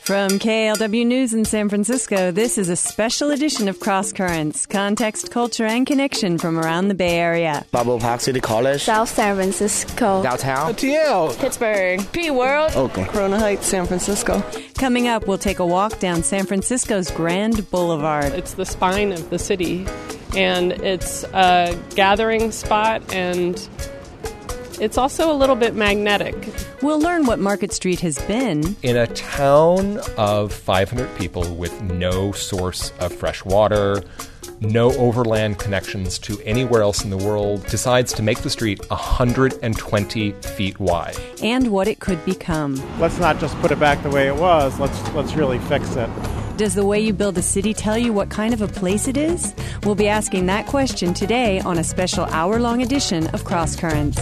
From KALW News in San Francisco, this is a special edition of Cross Currents, context, culture, and connection from around the Bay Area. Balboa Park City College, South San Francisco, downtown, TL, Pittsburgh, P-World, Oakland, Corona Heights, San Francisco. Coming up, we'll take a walk down San Francisco's Grand Boulevard. It's the spine of the city, and it's a gathering spot, and it's also a little bit magnetic. We'll learn what Market Street has been. In a town of 500 people with no source of fresh water, no overland connections to anywhere else in the world, decides to make the street 120 feet wide. And what it could become. Let's not just put it back the way it was. Let's really fix it. Does the way you build a city tell you what kind of a place it is? We'll be asking that question today on a special hour-long edition of Cross Currents.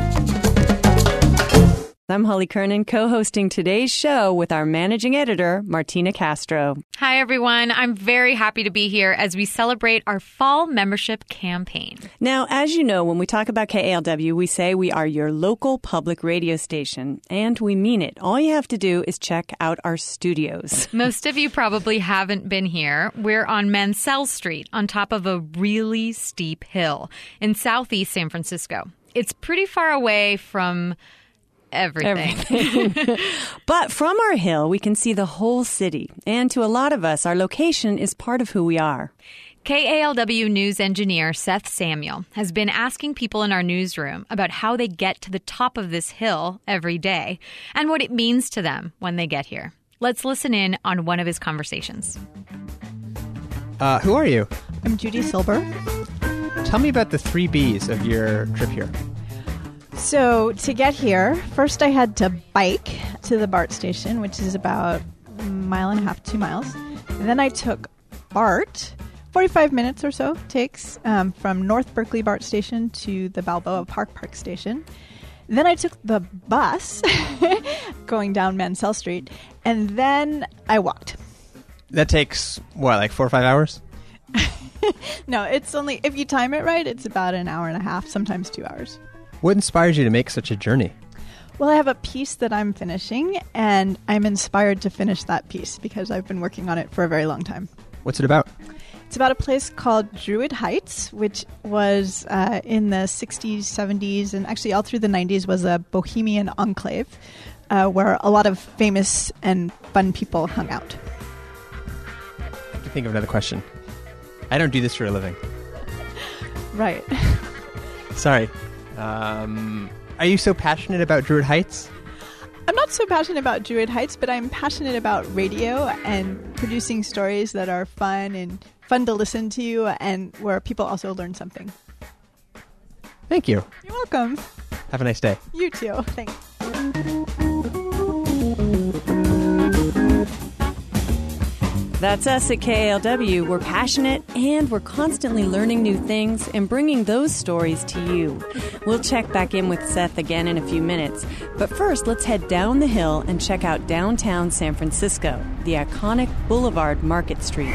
I'm Holly Kernan, co-hosting today's show with our managing editor, Martina Castro. Hi, everyone. I'm very happy to be here as we celebrate our fall membership campaign. Now, as you know, when we talk about KALW, we say we are your local public radio station, and we mean it. All you have to do is check out our studios. Most of you probably haven't been here. We're on Mansell Street on top of a really steep hill in southeast San Francisco. It's pretty far away from everything. But from our hill, we can see the whole city. And to a lot of us, our location is part of who we are. KALW news engineer Seth Samuel has been asking people in our newsroom about how they get to the top of this hill every day and what it means to them when they get here. Let's listen in on one of his conversations. Who are you? I'm Judy Silber. Tell me about the 3 Bs of your trip here. So to get here, first I had to bike to the BART station, which is about 1.5 miles, 2 miles. And then I took BART, 45 minutes or so takes, from North Berkeley BART station to the Balboa Park station. Then I took the bus going down Mansell Street, and then I walked. That takes, like 4 or 5 hours? No, it's only, if you time it right, it's about 1.5 hours, sometimes 2 hours. What inspires you to make such a journey? Well, I have a piece that I'm finishing, and I'm inspired to finish that piece because I've been working on it for a very long time. What's it about? It's about a place called Druid Heights, which was in the 60s, 70s, and actually all through the 90s was a bohemian enclave where a lot of famous and fun people hung out. I have to think of another question. I don't do this for a living. Right. Sorry. Are you so passionate about Druid Heights? I'm not so passionate about Druid Heights, but I'm passionate about radio and producing stories that are fun to listen to and where people also learn something. Thank you. You're welcome. Have a nice day. You too. Thanks. That's us at KALW. We're passionate and we're constantly learning new things and bringing those stories to you. We'll check back in with Seth again in a few minutes. But first, let's head down the hill and check out downtown San Francisco, the iconic Boulevard Market Street.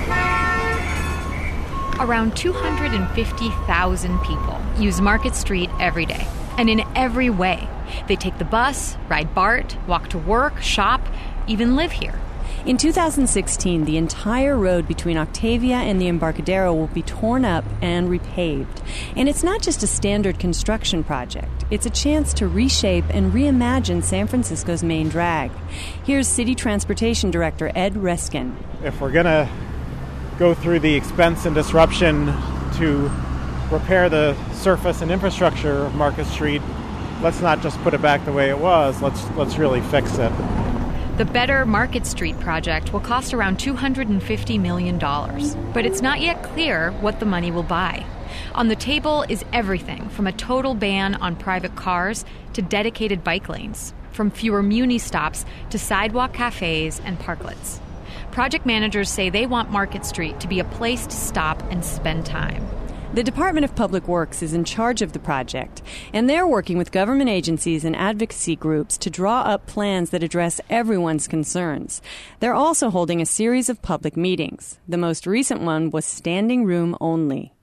Around 250,000 people use Market Street every day, and in every way. They take the bus, ride BART, walk to work, shop, even live here. In 2016, the entire road between Octavia and the Embarcadero will be torn up and repaved. And it's not just a standard construction project. It's a chance to reshape and reimagine San Francisco's main drag. Here's City Transportation Director Ed Reskin. If we're going to go through the expense and disruption to repair the surface and infrastructure of Market Street, let's not just put it back the way it was. Let's really fix it. The Better Market Street project will cost around $250 million, but it's not yet clear what the money will buy. On the table is everything from a total ban on private cars to dedicated bike lanes, from fewer Muni stops to sidewalk cafes and parklets. Project managers say they want Market Street to be a place to stop and spend time. The Department of Public Works is in charge of the project, and they're working with government agencies and advocacy groups to draw up plans that address everyone's concerns. They're also holding a series of public meetings. The most recent one was standing room only.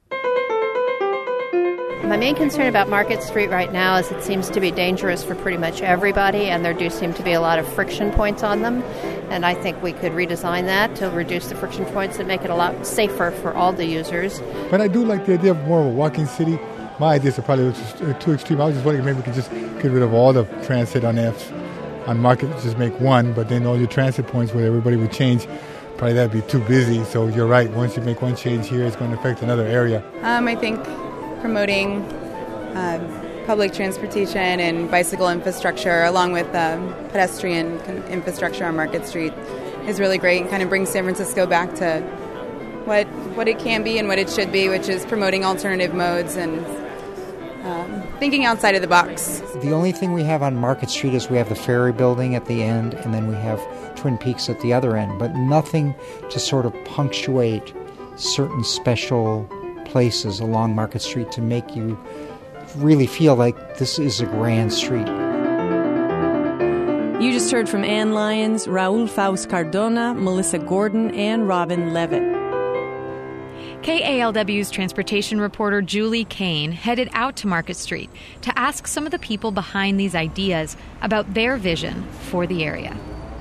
My main concern about Market Street right now is it seems to be dangerous for pretty much everybody, and there do seem to be a lot of friction points on them. And I think we could redesign that to reduce the friction points and make it a lot safer for all the users. But I do like the idea of more of a walking city. My ideas are probably too extreme. I was just wondering maybe we could just get rid of all the transit on Market, just make one, but then all your transit points where everybody would change, probably that would be too busy. So you're right, once you make one change here, it's going to affect another area. I think promoting public transportation and bicycle infrastructure along with pedestrian infrastructure on Market Street is really great and kind of brings San Francisco back to what it can be and what it should be, which is promoting alternative modes and thinking outside of the box. The only thing we have on Market Street is we have the Ferry Building at the end, and then we have Twin Peaks at the other end, but nothing to sort of punctuate certain special places along Market Street to make you really feel like this is a grand street. You just heard from Ann Lyons, Raul Faust Cardona, Melissa Gordon, and Robin Levitt. KALW's transportation reporter Julie Kane headed out to Market Street to ask some of the people behind these ideas about their vision for the area.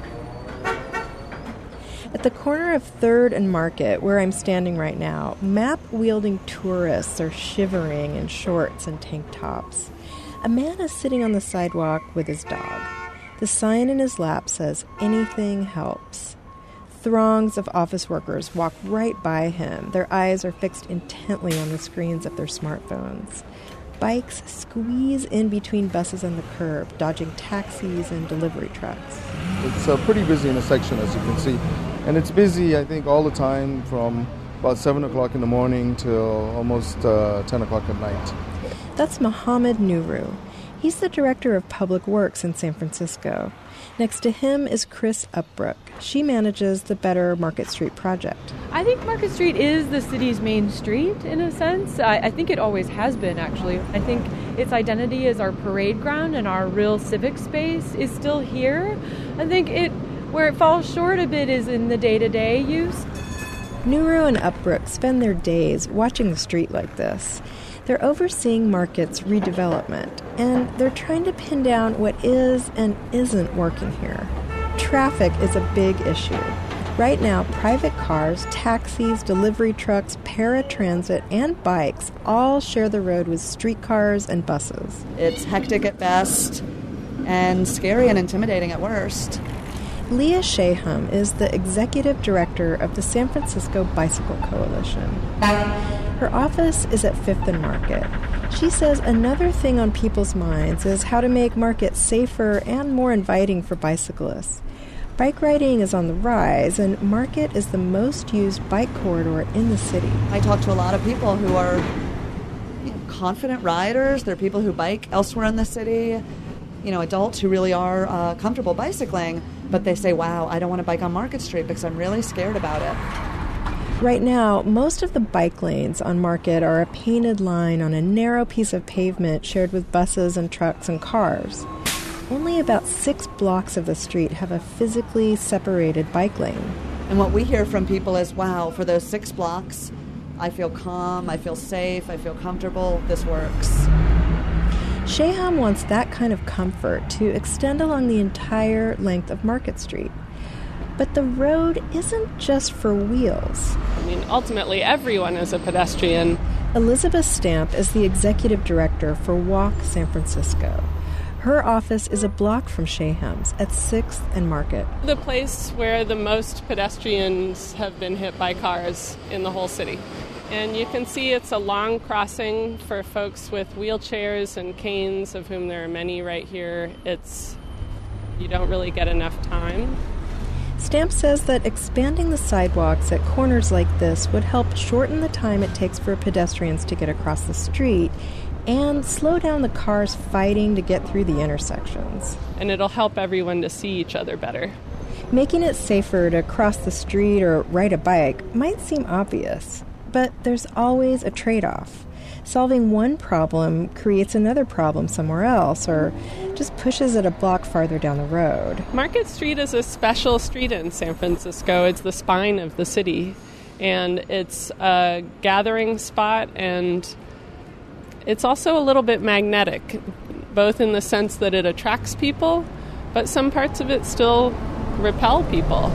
At the corner of 3rd and Market, where I'm standing right now, map-wielding tourists are shivering in shorts and tank tops. A man is sitting on the sidewalk with his dog. The sign in his lap says, "Anything helps." Throngs of office workers walk right by him. Their eyes are fixed intently on the screens of their smartphones. Bikes squeeze in between buses and the curb, dodging taxis and delivery trucks. It's pretty busy in the section, as you can see. And it's busy, I think, all the time from about 7 o'clock in the morning till almost 10 o'clock at night. That's Mohammed Nuru. He's the director of public works in San Francisco. Next to him is Chris Upbrook. She manages the Better Market Street project. I think Market Street is the city's main street, in a sense. I think it always has been, actually. I think its identity as our parade ground and our real civic space is still here. I think where it falls short a bit is in the day-to-day use. Nuru and Upbrook spend their days watching the street like this. They're overseeing Market's redevelopment, and they're trying to pin down what is and isn't working here. Traffic is a big issue. Right now, private cars, taxis, delivery trucks, paratransit, and bikes all share the road with streetcars and buses. It's hectic at best and scary and intimidating at worst. Leah Shaham is the executive director of the San Francisco Bicycle Coalition. Her office is at 5th and Market. She says another thing on people's minds is how to make Market safer and more inviting for bicyclists. Bike riding is on the rise, and Market is the most used bike corridor in the city. I talk to a lot of people who are confident riders. There are people who bike elsewhere in the city, adults who really are comfortable bicycling, but they say, wow, I don't want to bike on Market Street because I'm really scared about it. Right now, most of the bike lanes on Market are a painted line on a narrow piece of pavement shared with buses and trucks and cars. Only about 6 blocks of the street have a physically separated bike lane. And what we hear from people is, wow, for those 6 blocks, I feel calm, I feel safe, I feel comfortable, this works. Shaham wants that kind of comfort to extend along the entire length of Market Street. But the road isn't just for wheels. Ultimately, everyone is a pedestrian. Elizabeth Stamp is the executive director for Walk San Francisco. Her office is a block from Shaham's at 6th and Market. The place where the most pedestrians have been hit by cars in the whole city. And you can see it's a long crossing for folks with wheelchairs and canes, of whom there are many right here. You don't really get enough time. Stamp says that expanding the sidewalks at corners like this would help shorten the time it takes for pedestrians to get across the street and slow down the cars fighting to get through the intersections. And it'll help everyone to see each other better. Making it safer to cross the street or ride a bike might seem obvious, but there's always a trade-off. Solving one problem creates another problem somewhere else or just pushes it a block farther down the road. Market Street is a special street in San Francisco. It's the spine of the city, and it's a gathering spot, and it's also a little bit magnetic, both in the sense that it attracts people, but some parts of it still repel people.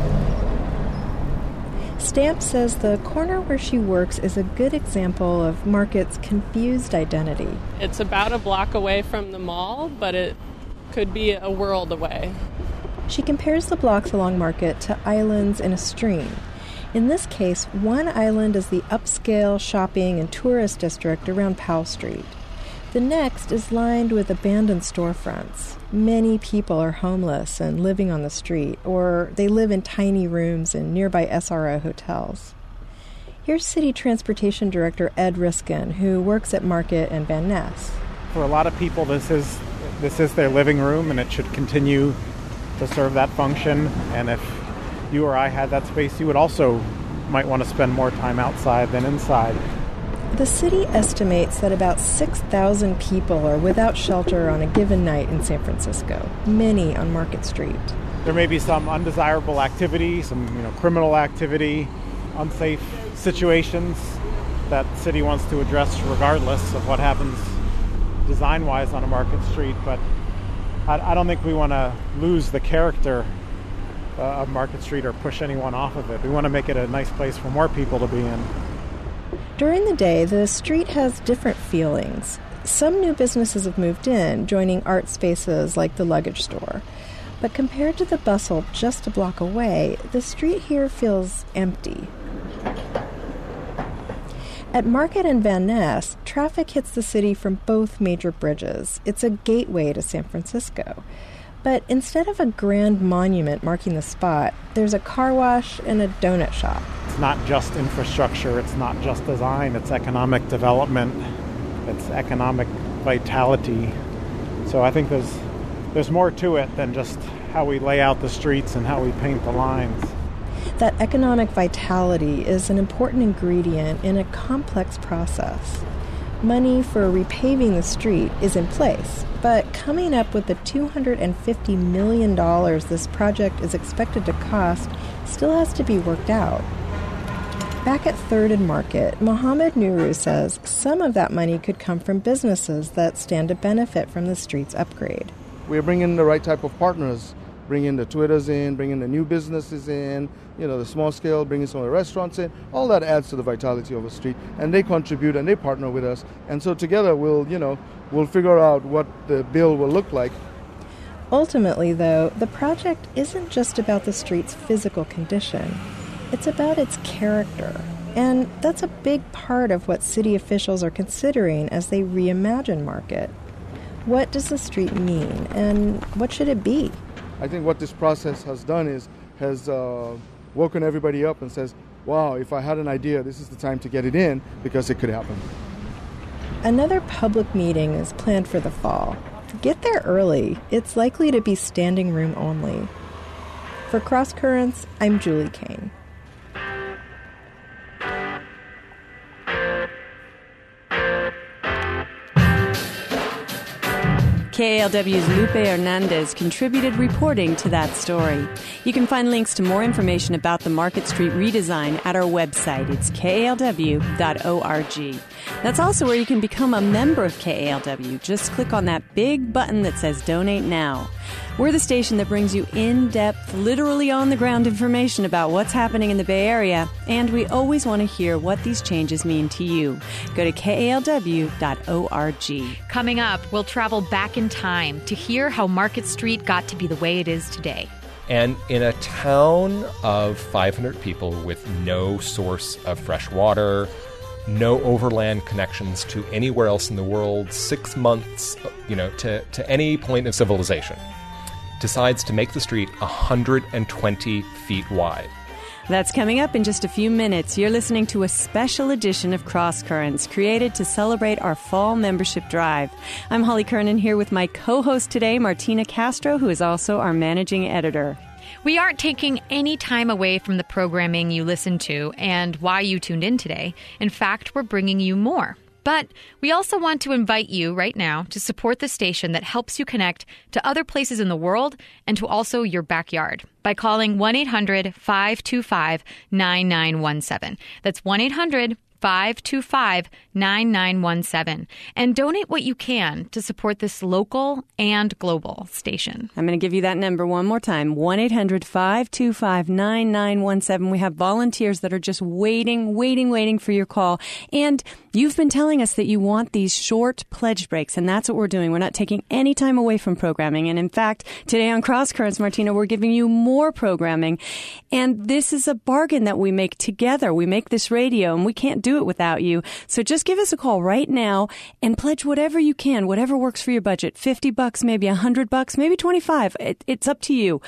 Stamp says the corner where she works is a good example of Market's confused identity. It's about a block away from the mall, but it could be a world away. She compares the blocks along Market to islands in a stream. In this case, one island is the upscale shopping and tourist district around Powell Street. The next is lined with abandoned storefronts. Many people are homeless and living on the street, or they live in tiny rooms in nearby SRO hotels. Here's City Transportation Director Ed Riskin, who works at Market and Van Ness. For a lot of people, this is their living room, and it should continue to serve that function. And if you or I had that space, you would also might want to spend more time outside than inside. The city estimates that about 6,000 people are without shelter on a given night in San Francisco, many on Market Street. There may be some undesirable activity, some criminal activity, unsafe situations that the city wants to address regardless of what happens design-wise on a Market Street. But I don't think we want to lose the character of Market Street or push anyone off of it. We want to make it a nice place for more people to be in. During the day, the street has different feelings. Some new businesses have moved in, joining art spaces like the luggage store. But compared to the bustle just a block away, the street here feels empty. At Market and Van Ness, traffic hits the city from both major bridges. It's a gateway to San Francisco. But instead of a grand monument marking the spot, there's a car wash and a donut shop. It's not just infrastructure, it's not just design, it's economic development, it's economic vitality. So I think there's more to it than just how we lay out the streets and how we paint the lines. That economic vitality is an important ingredient in a complex process. Money for repaving the street is in place, but coming up with the $250 million this project is expected to cost still has to be worked out. Back at 3rd and Market, Mohammed Nuru says some of that money could come from businesses that stand to benefit from the street's upgrade. We're bringing the right type of partners, bringing the Twitters in, bringing the new businesses in, the small scale, bringing some of the restaurants in. All that adds to the vitality of a street, and they contribute and they partner with us. And so together we'll figure out what the bill will look like. Ultimately, though, the project isn't just about the street's physical condition. It's about its character. And that's a big part of what city officials are considering as they reimagine Market. What does the street mean, and what should it be? I think what this process has done has woken everybody up and says, wow, if I had an idea, this is the time to get it in, because it could happen. Another public meeting is planned for the fall. Get there early. It's likely to be standing room only. For Cross Currents, I'm Julie Kane. KALW's Lupe Hernandez contributed reporting to that story. You can find links to more information about the Market Street redesign at our website. It's kalw.org. That's also where you can become a member of KALW. Just click on that big button that says Donate Now. We're the station that brings you in-depth, literally on-the-ground information about what's happening in the Bay Area, and we always want to hear what these changes mean to you. Go to kalw.org. Coming up, we'll travel back in time to hear how Market Street got to be the way it is today. And in a town of 500 people with no source of fresh water, no overland connections to anywhere else in the world, 6 months, to any point of civilization, decides to make the street 120 feet wide. That's coming up in just a few minutes. You're listening to a special edition of Cross Currents, created to celebrate our fall membership drive. I'm Holly Kernan here with my co-host today, Martina Castro, who is also our managing editor. We aren't taking any time away from the programming you listen to and why you tuned in today. In fact, we're bringing you more. But we also want to invite you right now to support the station that helps you connect to other places in the world and to also your backyard by calling 1-800-525-9917. That's 1-800 1-800-525-9917 and donate what you can to support this local and global station. I'm going to give you that number one more time, 1-800-525-9917. We have volunteers that are just waiting for your call. And you've been telling us that you want these short pledge breaks, and that's what we're doing. We're not taking any time away from programming. And in fact, today on Cross Currents, Martina, we're giving you more programming. And this is a bargain that we make together. We make this radio, and we can't do it without you. So just give us a call right now and pledge whatever you can, whatever works for your budget. $50, maybe $100, maybe $25. It's up to you.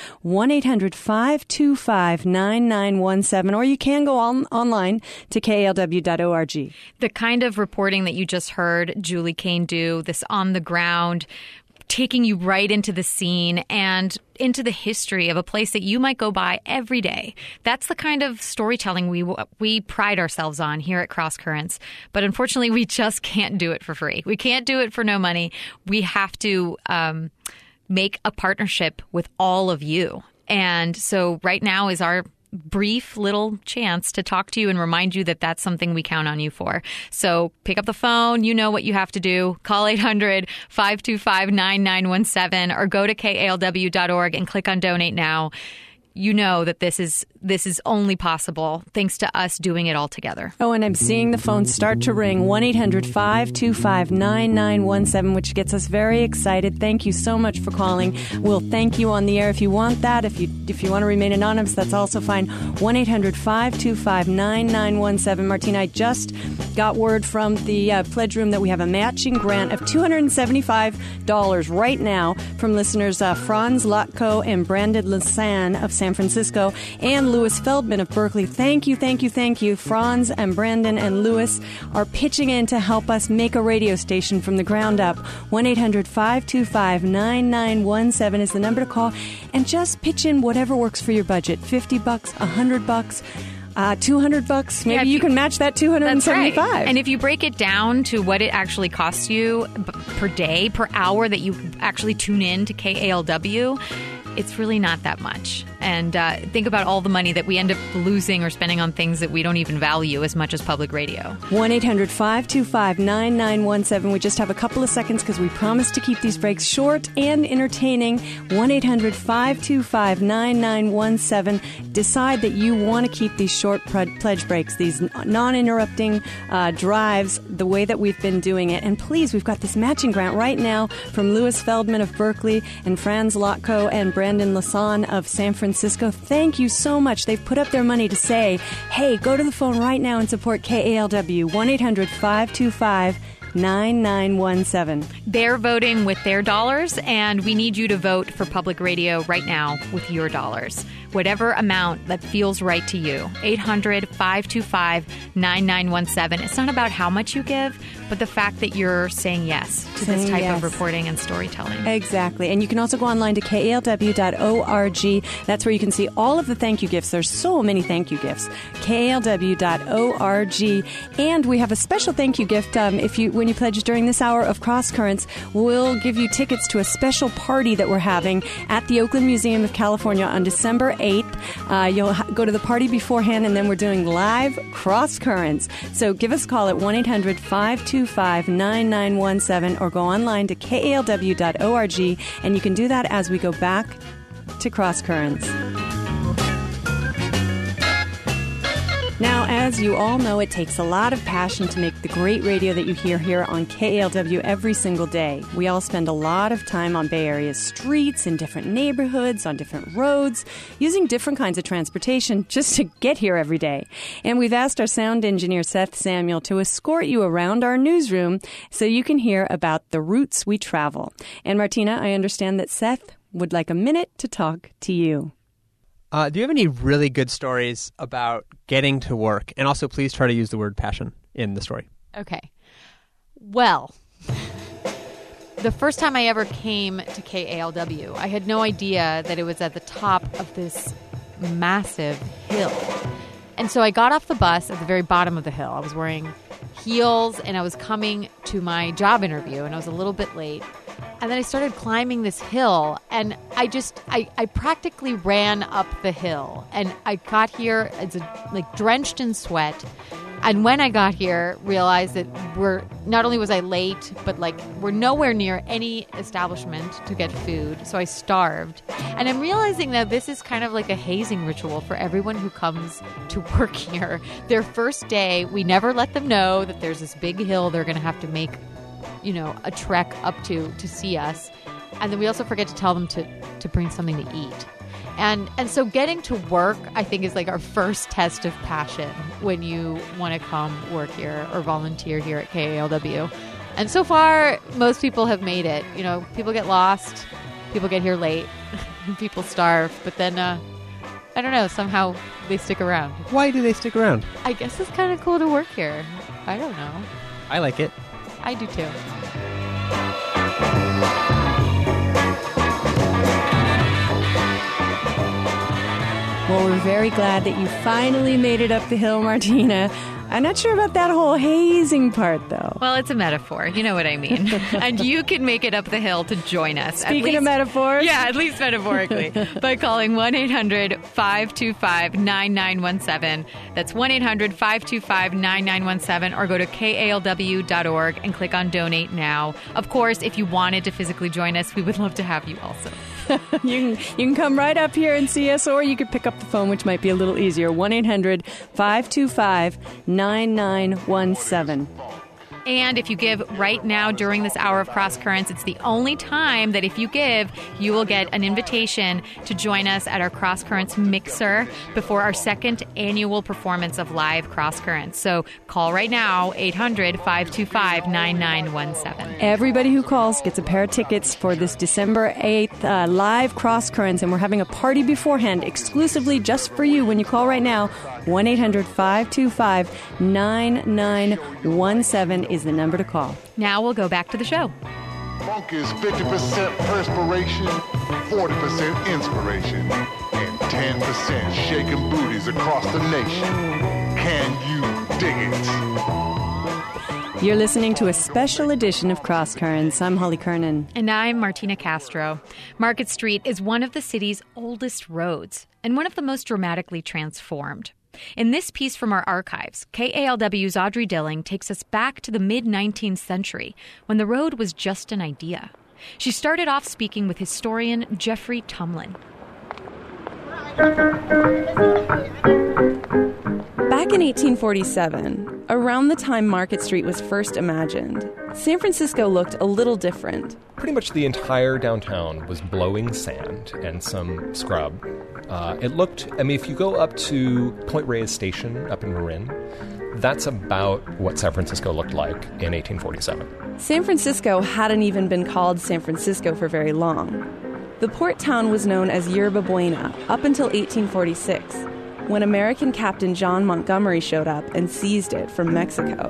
1-800-525-9917, or you can go online to kalw.org. The kind of reporting that you just heard Julie Kane do, this on the ground, taking you right into the scene and into the history of a place that you might go by every day. That's the kind of storytelling we pride ourselves on here at Cross Currents. But unfortunately, we just can't do it for free. We can't do it for no money. We have to make a partnership with all of you. And so right now is our brief little chance to talk to you and remind you that that's something we count on you for. So pick up the phone. You know what you have to do. Call 800-525-9917 or go to kalw.org and click on Donate Now. You know that this is only possible thanks to us doing it all together. Oh, and I'm seeing the phone start to ring, 1-800-525-9917, which gets us very excited. Thank you so much for calling. We'll thank you on the air if you want that. If you want to remain anonymous, that's also fine. 1-800-525-9917. Martina, I just got word from the Pledge Room that we have a matching grant of $275 right now from listeners Franz Lotko and Brandon Lasan of San Francisco and Louis Feldman of Berkeley. Thank you. Franz and Brandon and Louis are pitching in to help us make a radio station from the ground up. 1-800-525-9917 is the number to call, and just pitch in whatever works for your budget. $50, $100, $200. Maybe you can match that $275. Right. And if you break it down to what it actually costs you per day, per hour that you actually tune in to KALW, it's really not that much. And think about all the money that we end up losing or spending on things that we don't even value as much as public radio. 1-800-525-9917. We just have a couple of seconds because we promise to keep these breaks short and entertaining. 1-800-525-9917. Decide that you want to keep these short pledge breaks, these non-interrupting drives, the way that we've been doing it. And please, we've got this matching grant right now from Louis Feldman of Berkeley and Franz Lotko and Brandon Lasan of San Francisco. Thank you so much. They've put up their money to say, hey, go to the phone right now and support KALW. 1-800-525-9917. They're voting with their dollars, and we need you to vote for public radio right now with your dollars. Whatever amount that feels right to you. 800-525-9917. It's not about how much you give, but the fact that you're saying yes to this type of reporting and storytelling. Exactly. And you can also go online to kalw.org. That's where you can see all of the thank you gifts. There's so many thank you gifts. kalw.org. And we have a special thank you gift. When you pledge during this hour of Cross Currents, we'll give you tickets to a special party that we're having at the Oakland Museum of California on December 8th. You'll go to the party beforehand, and then we're doing live Cross Currents. So give us a call at 1-800-525-9917 or go online to kalw.org, and you can do that as we go back to Cross Currents. Now, as you all know, it takes a lot of passion to make the great radio that you hear here on KALW every single day. We all spend a lot of time on Bay Area streets, in different neighborhoods, on different roads, using different kinds of transportation just to get here every day. And we've asked our sound engineer, Seth Samuel, to escort you around our newsroom so you can hear about the routes we travel. And Martina, I understand that Seth would like a minute to talk to you. Do you have any really good stories about getting to work? And also, please try to use the word passion in the story. Okay. Well, the first time I ever came to KALW, I had no idea that it was at the top of this massive hill. And so I got off the bus at the very bottom of the hill. I was wearing heels, and I was coming to my job interview, and I was a little bit late. And then I started climbing this hill, and I practically ran up the hill. And I got here drenched in sweat. And when I got here, realized that not only was I late, but like we're nowhere near any establishment to get food. So I starved. And I'm realizing that this is kind of like a hazing ritual for everyone who comes to work here. Their first day, we never let them know that there's this big hill they're going to have to make, a trek up to see us. And then we also forget to tell them to bring something to eat. And so getting to work, I think, is like our first test of passion when you want to come work here or volunteer here at KALW. And so far, most people have made it. People get lost, people get here late, people starve, but then, I don't know, somehow they stick around. Why do they stick around? I guess it's kind of cool to work here. I don't know. I like it. I do too. Well, we're very glad that you finally made it up the hill, Martina. I'm not sure about that whole hazing part, though. Well, it's a metaphor. You know what I mean. And you can make it up the hill to join us. Speaking of metaphors? Yeah, at least metaphorically. By calling 1-800-525-9917. That's 1-800-525-9917. Or go to KALW.org and click on Donate Now. Of course, if you wanted to physically join us, we would love to have you also. You can come right up here and see us, or you could pick up the phone, which might be a little easier. 1-800-525-9917. And if you give right now during this hour of Cross Currents, it's the only time that if you give, you will get an invitation to join us at our Cross Currents mixer before our second annual performance of live Cross Currents. So call right now, 800-525-9917. Everybody who calls gets a pair of tickets for this December 8th live Cross Currents, and we're having a party beforehand exclusively just for you when you call right now. 1-800-525-9917 is the number to call. Now we'll go back to the show. Funk is 50% perspiration, 40% inspiration, and 10% shaking booties across the nation. Can you dig it? You're listening to a special edition of Cross Currents. I'm Holly Kernan. And I'm Martina Castro. Market Street is one of the city's oldest roads and one of the most dramatically transformed. In this piece from our archives, KALW's Audrey Dilling takes us back to the mid-19th century when the road was just an idea. She started off speaking with historian Jeffrey Tumlin. Back in 1847, around the time Market Street was first imagined, San Francisco looked a little different. Pretty much the entire downtown was blowing sand and some scrub. It looked, if you go up to Point Reyes Station up in Marin, that's about what San Francisco looked like in 1847. San Francisco hadn't even been called San Francisco for very long. The port town was known as Yerba Buena up until 1846, when American Captain John Montgomery showed up and seized it from Mexico.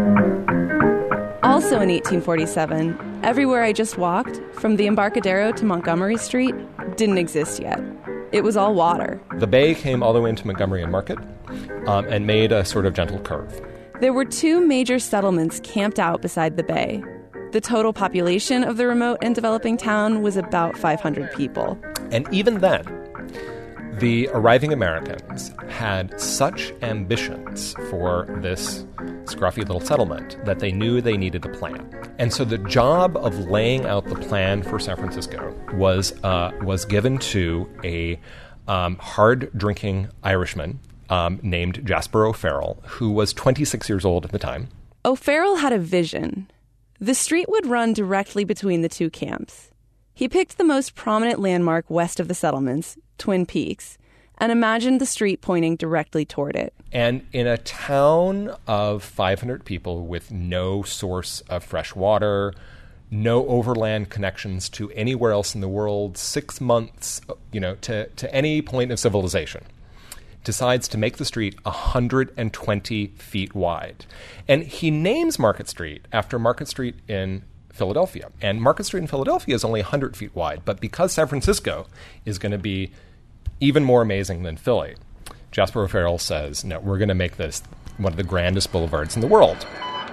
Also in 1847, everywhere I just walked, from the Embarcadero to Montgomery Street, didn't exist yet. It was all water. The bay came all the way into Montgomery and Market and made a sort of gentle curve. There were two major settlements camped out beside the bay. The total population of the remote and developing town was about 500 people. And even then, the arriving Americans had such ambitions for this scruffy little settlement that they knew they needed a plan. And so the job of laying out the plan for San Francisco was given to a hard-drinking Irishman named Jasper O'Farrell, who was 26 years old at the time. O'Farrell had a vision. The street would run directly between the two camps. He picked the most prominent landmark west of the settlements, Twin Peaks, and imagined the street pointing directly toward it. And in a town of 500 people with no source of fresh water, no overland connections to anywhere else in the world, 6 months, to any point of civilization, decides to make the street 120 feet wide. And he names Market Street after Market Street in Philadelphia. And Market Street in Philadelphia is only 100 feet wide. But because San Francisco is going to be even more amazing than Philly, Jasper O'Farrell says, no, we're going to make this one of the grandest boulevards in the world.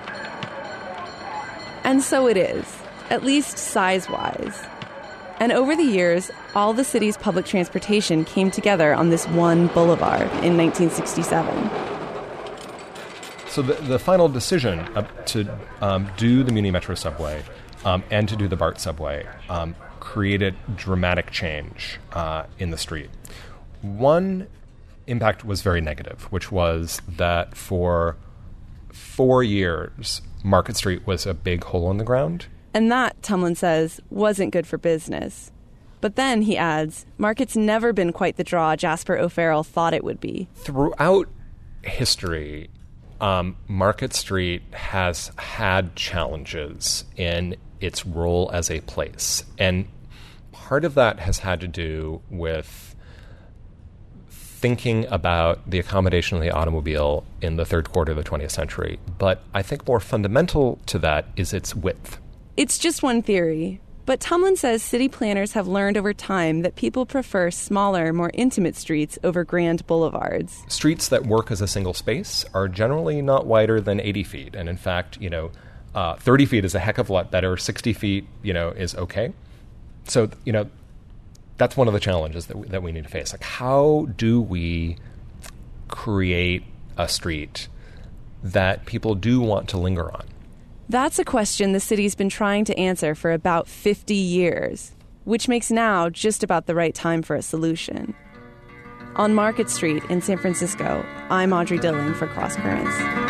And so it is, at least size-wise. And over the years, all the city's public transportation came together on this one boulevard in 1967. So the final decision to do the Muni Metro subway and to do the BART subway created dramatic change in the street. One impact was very negative, which was that for 4 years, Market Street was a big hole in the ground. And that, Tumlin says, wasn't good for business. But then, he adds, Market's never been quite the draw Jasper O'Farrell thought it would be. Throughout history, Market Street has had challenges in its role as a place. And part of that has had to do with thinking about the accommodation of the automobile in the third quarter of the 20th century. But I think more fundamental to that is its width. It's just one theory. But Tumlin says city planners have learned over time that people prefer smaller, more intimate streets over grand boulevards. Streets that work as a single space are generally not wider than 80 feet. And in fact, 30 feet is a heck of a lot better. 60 feet, is okay. So, that's one of the challenges that we need to face. Like, how do we create a street that people do want to linger on? That's a question the city's been trying to answer for about 50 years, which makes now just about the right time for a solution. On Market Street in San Francisco, I'm Audrey Dilling for Cross Currents.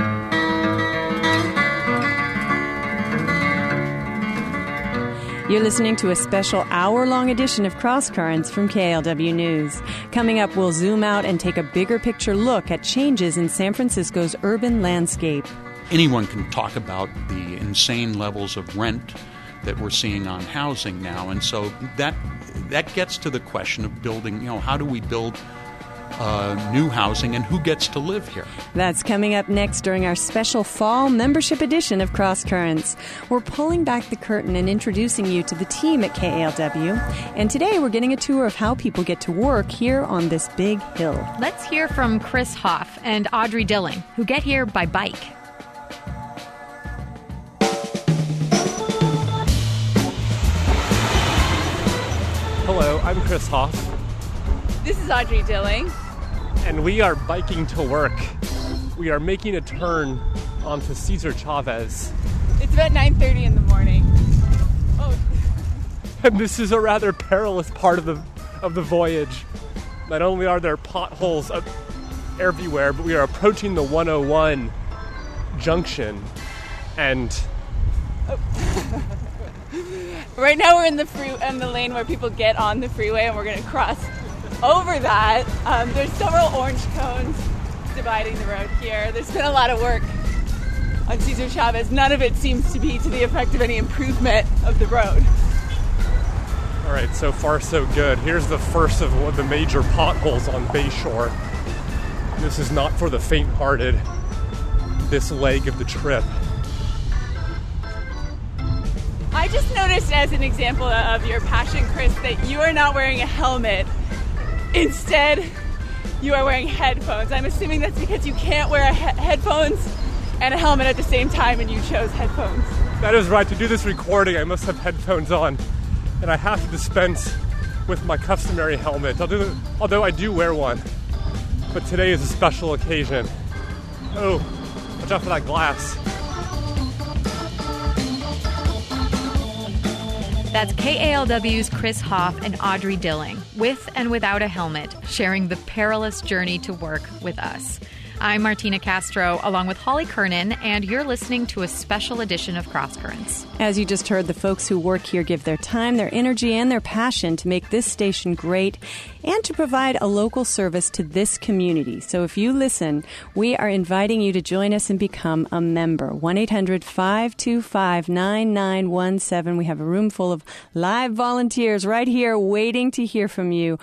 You're listening to a special hour-long edition of Cross Currents from KALW News. Coming up, we'll zoom out and take a bigger picture look at changes in San Francisco's urban landscape. Anyone can talk about the insane levels of rent that we're seeing on housing now, and so that gets to the question of building, how do we build new housing and who gets to live here? That's coming up next during our special fall membership edition of Cross Currents. We're pulling back the curtain and introducing you to the team at KALW. And today we're getting a tour of how people get to work here on this big hill. Let's hear from Chris Hoff and Audrey Dilling, who get here by bike. Hello, I'm Chris Hoff. This is Audrey Dilling. And we are biking to work. We are making a turn onto Cesar Chavez. It's about 9:30 in the morning. Oh. And this is a rather perilous part of the voyage. Not only are there potholes everywhere, but we are approaching the 101 junction. And right now we're in the lane where people get on the freeway, and we're going to cross over that. There's several orange cones dividing the road here. There's been a lot of work on Cesar Chavez. None of it seems to be to the effect of any improvement of the road. All right, so far so good. Here's the first of one of the major potholes on Bayshore. This is not for the faint-hearted, this leg of the trip. I just noticed, as an example of your passion, Chris, that you are not wearing a helmet. Instead, you are wearing headphones. I'm assuming that's because you can't wear headphones and a helmet at the same time, and you chose headphones. That is right. To do this recording, I must have headphones on, and I have to dispense with my customary helmet, although I do wear one. But today is a special occasion. Oh, watch out for that glass. That's KALW's Chris Hoff and Audrey Dilling, with and without a helmet, sharing the perilous journey to work with us. I'm Martina Castro, along with Holly Kernan, and you're listening to a special edition of Cross Currents. As you just heard, the folks who work here give their time, their energy, and their passion to make this station great and to provide a local service to this community. So if you listen, we are inviting you to join us and become a member. 1-800-525-9917. We have a room full of live volunteers right here waiting to hear from you.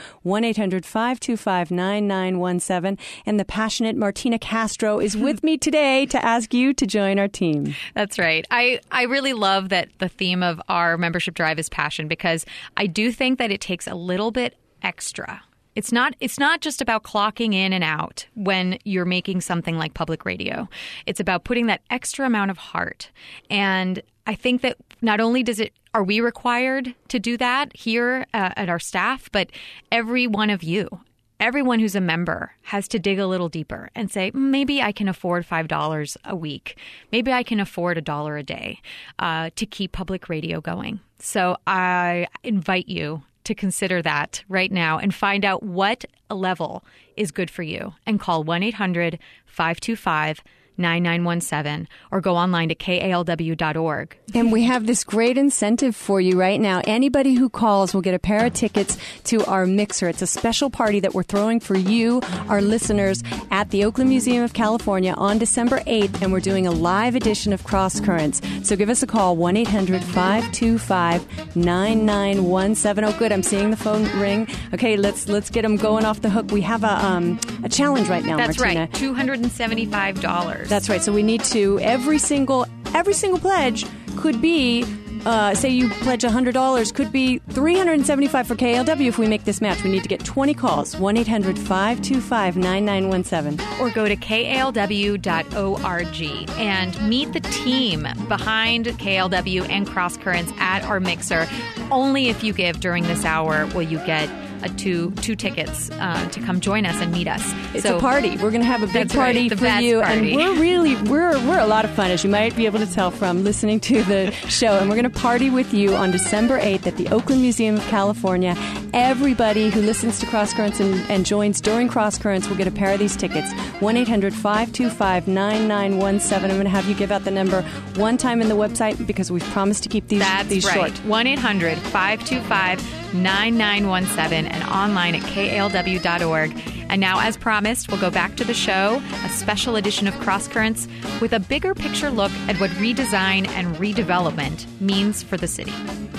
1-800-525-9917. And the passionate Martina Castro is with me today to ask you to join our team. That's right. I really love that the theme of our membership drive is passion, because I do think that it takes a little bit extra. It's not just about clocking in and out when you're making something like public radio. It's about putting that extra amount of heart. And I think that not only are we required to do that here at our staff, but every one of you. Everyone who's a member has to dig a little deeper and say, maybe I can afford $5 a week. Maybe I can afford $1 a day to keep public radio going. So I invite you to consider that right now and find out what level is good for you. And call 1-800-525-9917 or go online to kalw.org. And we have this great incentive for you right now. Anybody who calls will get a pair of tickets to our mixer. It's a special party that we're throwing for you, our listeners, at the Oakland Museum of California on December 8th, and we're doing a live edition of Cross Currents. So give us a call, 1-800-525-9917. Oh, good, I'm seeing the phone ring. Okay, let's get them going off the hook. We have a challenge right now, That's Martina. right, $275. That's right. So we need to every single pledge could be say you pledge $100, could be $375 for KLW if we make this match. We need to get 20 calls. 1-800-525-9917. Or go to kalw.org and meet the team behind KLW and Cross Currents at our mixer. Only if you give during this hour will you get two tickets to come join us and meet us. It's a party. We're going to have a big party for you, party. And we're a lot of fun, as you might be able to tell from listening to the show. And we're going to party with you on December 8th at the Oakland Museum of California. Everybody who listens to Cross Currents and joins during Cross Currents will get a pair of these tickets. 1-800-525-9917. I'm going to have you give out the number one time in the website because we've promised to keep these short. 1-800-525-9917 and online at kalw.org. And now, as promised, we'll go back to the show, a special edition of Cross Currents with a bigger picture look at what redesign and redevelopment means for the city.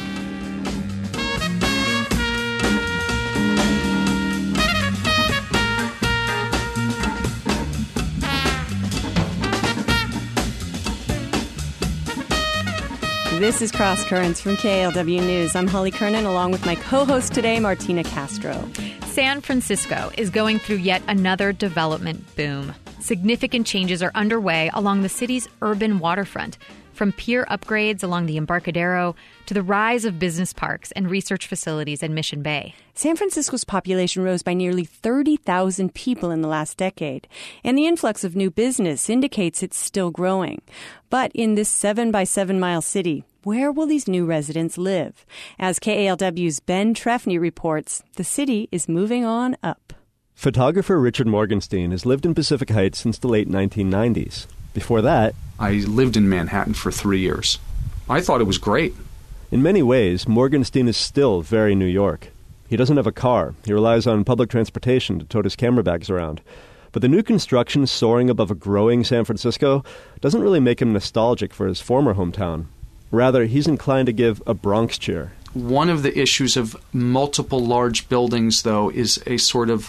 This is Cross Currents from KLW News. I'm Holly Kernan, along with my co-host today, Martina Castro. San Francisco is going through yet another development boom. Significant changes are underway along the city's urban waterfront, from pier upgrades along the Embarcadero to the rise of business parks and research facilities in Mission Bay. San Francisco's population rose by nearly 30,000 people in the last decade, and the influx of new business indicates it's still growing. But in this 7-by-7-mile city, where will these new residents live? As KALW's Ben Trefny reports, the city is moving on up. Photographer Richard Morgenstein has lived in Pacific Heights since the late 1990s. Before that, I lived in Manhattan for 3 years. I thought it was great. In many ways, Morgenstein is still very New York. He doesn't have a car. He relies on public transportation to tote his camera bags around. But the new construction soaring above a growing San Francisco doesn't really make him nostalgic for his former hometown. Rather, he's inclined to give a Bronx cheer. One of the issues of multiple large buildings, though, is a sort of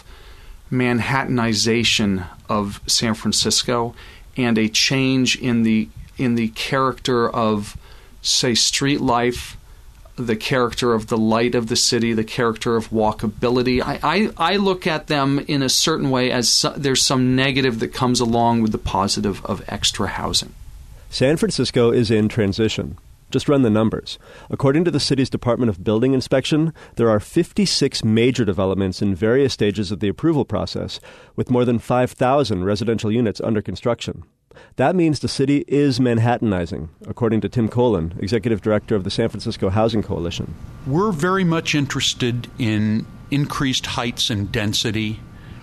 Manhattanization of San Francisco and a change in the character of, say, street life, the character of the light of the city, the character of walkability. I look at them in a certain way as there's some negative that comes along with the positive of extra housing. San Francisco is in transition. Just run the numbers. According to the city's Department of Building Inspection, there are 56 major developments in various stages of the approval process, with more than 5,000 residential units under construction. That means the city is Manhattanizing, according to Tim Colin, Executive Director of the San Francisco Housing Coalition. We're very much interested in increased heights and density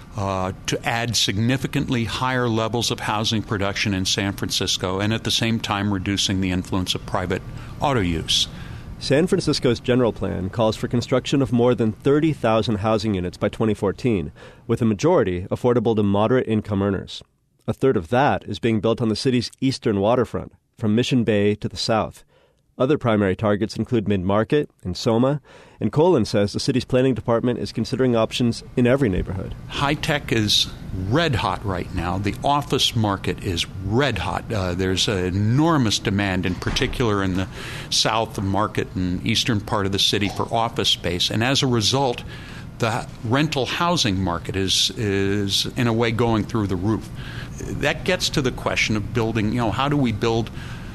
to add significantly higher levels of housing production in San Francisco and at the same time reducing the influence of private auto use. San Francisco's general plan calls for construction of more than 30,000 housing units by 2014, with a majority affordable to moderate-income earners. A third of that is being built on the city's eastern waterfront, from Mission Bay to the south. Other primary targets include Mid-Market and Soma, and Colin says the city's planning department is considering options in every neighborhood. High-tech is red hot right now. The office market is red hot. There's an enormous demand, in particular in the south market and eastern part of the city, for office space. And as a result, the rental housing market is in a way going through the roof. That gets to the question of building, how do we build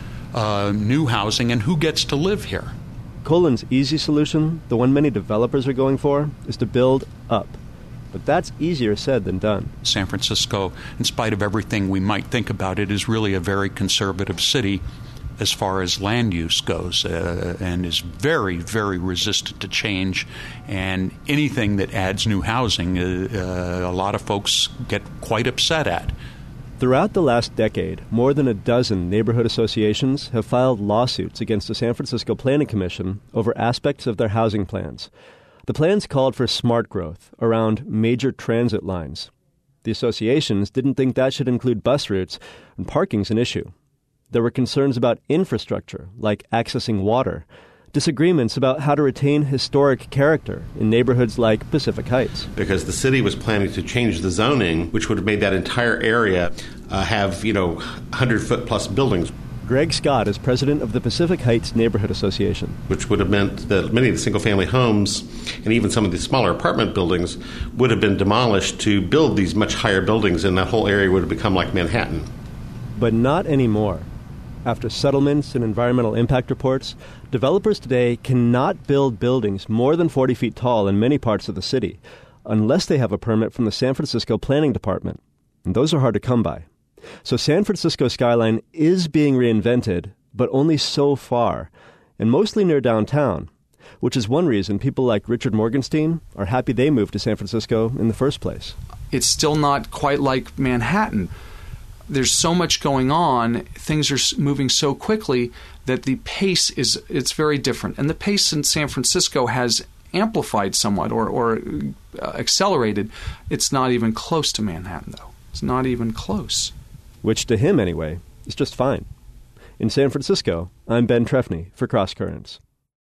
new housing and who gets to live here? Colin's easy solution, the one many developers are going for, is to build up. But that's easier said than done. San Francisco, in spite of everything we might think about it, is really a very conservative city as far as land use goes, and is very, very resistant to change. And anything that adds new housing, a lot of folks get quite upset at. Throughout the last decade, more than a dozen neighborhood associations have filed lawsuits against the San Francisco Planning Commission over aspects of their housing plans. The plans called for smart growth around major transit lines. The associations didn't think that should include bus routes, and parking's an issue. There were concerns about infrastructure, like accessing water, disagreements about how to retain historic character in neighborhoods like Pacific Heights. Because the city was planning to change the zoning, which would have made that entire area have, 100-foot plus buildings. Greg Scott is president of the Pacific Heights Neighborhood Association. Which would have meant that many of the single-family homes and even some of the smaller apartment buildings would have been demolished to build these much higher buildings, and that whole area would have become like Manhattan. But not anymore. After settlements and environmental impact reports, developers today cannot build buildings more than 40 feet tall in many parts of the city unless they have a permit from the San Francisco Planning Department. And those are hard to come by. So San Francisco skyline is being reinvented, but only so far, and mostly near downtown, which is one reason people like Richard Morgenstein are happy they moved to San Francisco in the first place. It's still not quite like Manhattan. There's so much going on, things are moving so quickly that the pace it's very different. And the pace in San Francisco has amplified somewhat or accelerated. It's not even close to Manhattan, though. It's not even close. Which to him, anyway, is just fine. In San Francisco, I'm Ben Trefny for Cross Currents.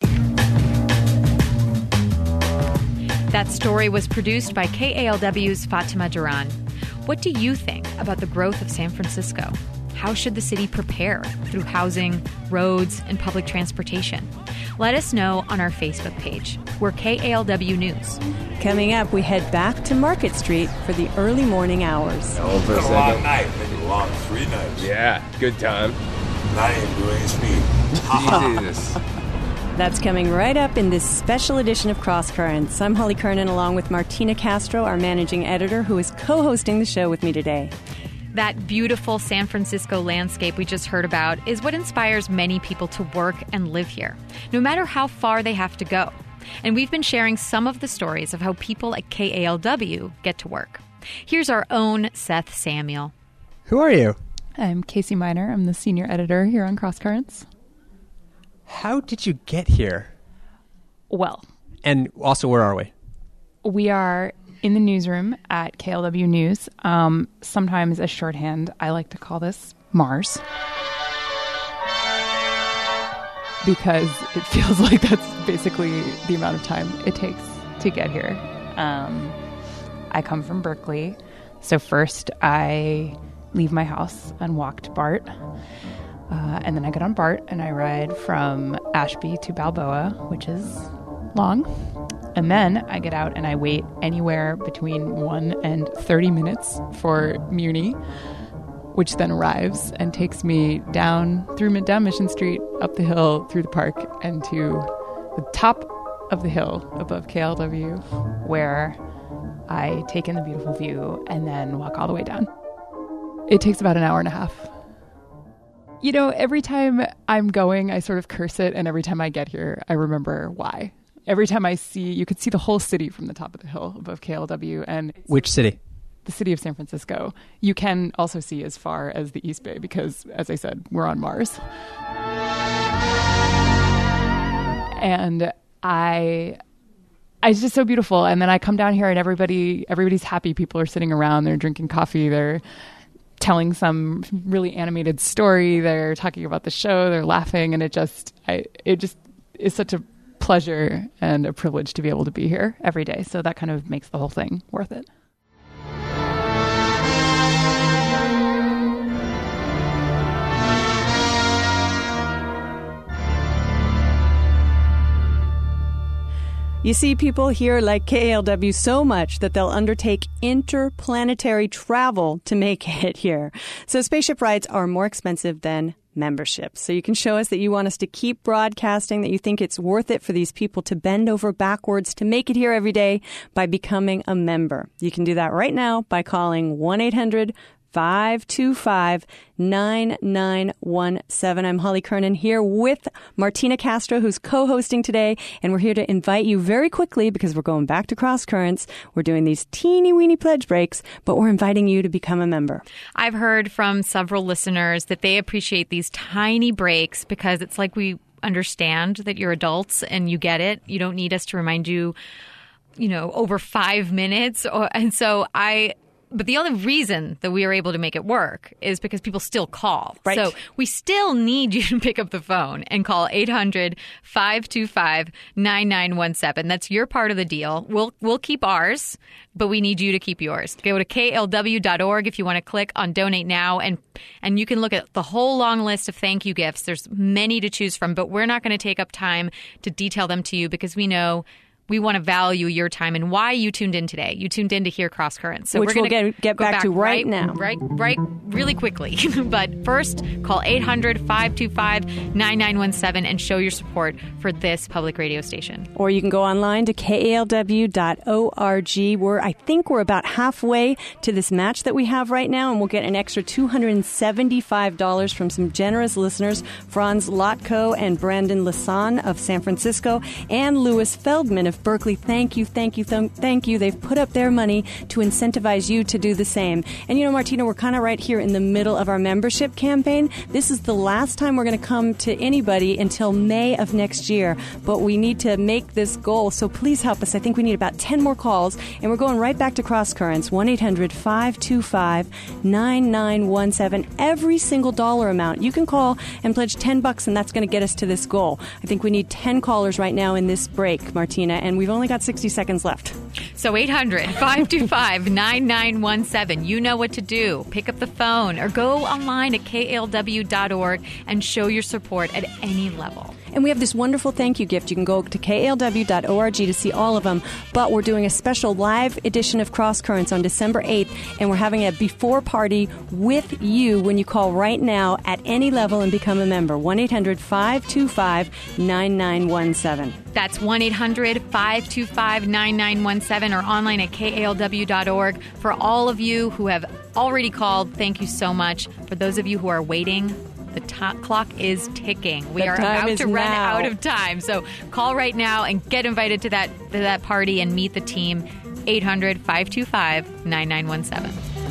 That story was produced by KALW's Fatima Duran. What do you think about the growth of San Francisco? How should the city prepare through housing, roads, and public transportation? Let us know on our Facebook page. We're KALW News. Coming up, we head back to Market Street for the early morning hours. It's been a long night. Been a long 3 nights. Yeah, good time. I ain't doing speed. Jesus. That's coming right up in this special edition of Cross Currents. I'm Holly Kernan along with Martina Castro, our managing editor, who is co-hosting the show with me today. That beautiful San Francisco landscape we just heard about is what inspires many people to work and live here, no matter how far they have to go. And we've been sharing some of the stories of how people at KALW get to work. Here's our own Seth Samuel. Who are you? I'm Casey Miner. I'm the senior editor here on Cross Currents. How did you get here? Well. And also, where are we? We are in the newsroom at KALW News. Sometimes as shorthand, I like to call this Mars. Because it feels like that's basically the amount of time it takes to get here. I come from Berkeley. So first I leave my house and walk to BART. And then I get on BART and I ride from Ashby to Balboa, which is long. And then I get out and I wait anywhere between 1 and 30 minutes for Muni, which then arrives and takes me down Mission Street, up the hill, through the park, and to the top of the hill above KALW, where I take in the beautiful view and then walk all the way down. It takes about an hour and a half. You know, every time I'm going, I sort of curse it, and every time I get here, I remember why. Every time you could see the whole city from the top of the hill above KALW. And which city? The city of San Francisco. You can also see as far as the East Bay because, as I said, we're on Mars. And it's just so beautiful. And then I come down here and everybody's happy. People are sitting around, they're drinking coffee, they're telling some really animated story, they're talking about the show, they're laughing, and it just is such a pleasure and a privilege to be able to be here every day. So that kind of makes the whole thing worth it. You see, people here like KALW so much that they'll undertake interplanetary travel to make it here. So spaceship rides are more expensive than membership. So you can show us that you want us to keep broadcasting, that you think it's worth it for these people to bend over backwards to make it here every day by becoming a member. You can do that right now by calling 1-800-525-9917. I'm Holly Kernan here with Martina Castro, who's co-hosting today, and we're here to invite you very quickly, because we're going back to Cross Currents. We're doing these teeny-weeny pledge breaks, but we're inviting you to become a member. I've heard from several listeners that they appreciate these tiny breaks because it's like we understand that you're adults and you get it. You don't need us to remind you, over 5 minutes. But the only reason that we are able to make it work is because people still call. Right. So we still need you to pick up the phone and call 800-525-9917. That's your part of the deal. We'll keep ours, but we need you to keep yours. Go to klw.org if you want to click on Donate Now, and you can look at the whole long list of thank you gifts. There's many to choose from, but we're not going to take up time to detail them to you because we know we want to value your time and why you tuned in today. You tuned in to hear Cross Currents. So which we're going to get back to right now. Right, really quickly. But first, call 800-525-9917 and show your support for this public radio station. Or you can go online to kalw.org. I think we're about halfway to this match that we have right now, and we'll get an extra $275 from some generous listeners, Franz Lotko and Brandon Lasan of San Francisco, and Louis Feldman of Berkeley. Thank you. They've put up their money to incentivize you to do the same. And Martina, we're kind of right here in the middle of our membership campaign. This is the last time we're going to come to anybody until May of next year, but we need to make this goal, so please help us. I think we need about 10 more calls, and we're going right back to Cross Currents, 1-800-525-9917. Every single dollar amount, you can call and pledge $10, and that's going to get us to this goal. I think we need 10 callers right now in this break, Martina, and we've only got 60 seconds left. So 800-525-9917. You know what to do. Pick up the phone or go online at klw.org and show your support at any level. And we have this wonderful thank you gift. You can go to klw.org to see all of them. But we're doing a special live edition of Cross Currents on December 8th, and we're having a before party with you when you call right now at any level and become a member. 1-800-525-9917. That's 1-800-525-9917 or online at kalw.org. For all of you who have already called, thank you so much. For those of you who are waiting, the clock is ticking. We are about to run out of time. So call right now and get invited to that party and meet the team. 800-525-9917.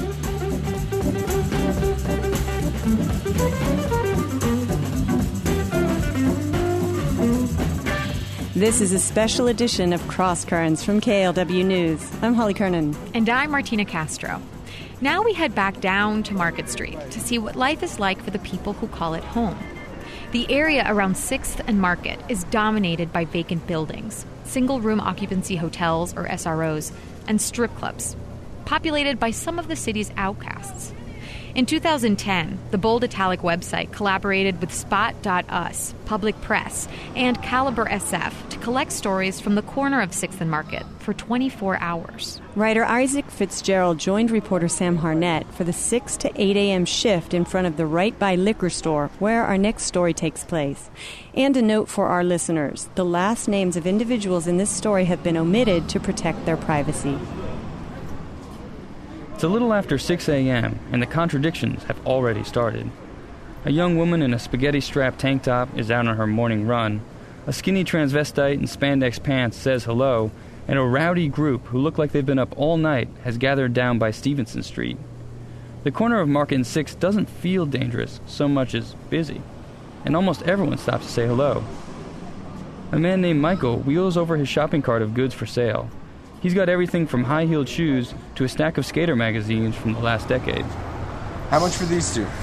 This is a special edition of Cross Currents from KLW News. I'm Holly Kernan. And I'm Martina Castro. Now we head back down to Market Street to see what life is like for the people who call it home. The area around 6th and Market is dominated by vacant buildings, single-room occupancy hotels, or SROs, and strip clubs, populated by some of the city's outcasts. In 2010, the Bold Italic website collaborated with Spot.us, Public Press, and Caliber SF to collect stories from the corner of 6th and Market for 24 hours. Writer Isaac Fitzgerald joined reporter Sam Harnett for the 6 to 8 a.m. shift in front of the Right By Liquor Store, where our next story takes place. And a note for our listeners. The last names of individuals in this story have been omitted to protect their privacy. It's a little after 6 a.m., and the contradictions have already started. A young woman in a spaghetti-strapped tank top is out on her morning run. A skinny transvestite in spandex pants says hello, and a rowdy group who look like they've been up all night has gathered down by Stevenson Street. The corner of Market and 6th doesn't feel dangerous so much as busy, and almost everyone stops to say hello. A man named Michael wheels over his shopping cart of goods for sale. He's got everything from high-heeled shoes to a stack of skater magazines from the last decade. How much for these two?